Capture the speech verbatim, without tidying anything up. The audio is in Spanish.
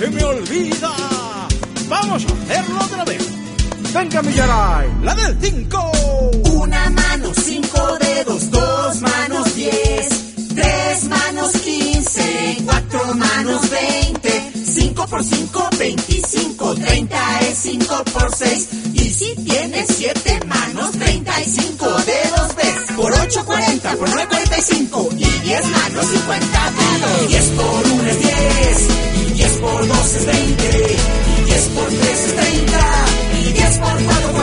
se me olvida. Vamos a hacerlo otra vez. Venga, Millaray, la del cinco. Una mano, cinco dedos, dos manos, diez. Tres manos, quince. Cuatro manos, veinte. Cinco por cinco, veinticinco. Treinta es cinco por seis. Y si tienes siete manos, treinta y cinco dedos ves. Por ocho, cuarenta. Por nueve, cuarenta y cinco. Y diez manos, cincuenta dedos. Diez por uno es diez. Y diez por dos es veinte. Y diez por tres es treinta. Y diez por cuatro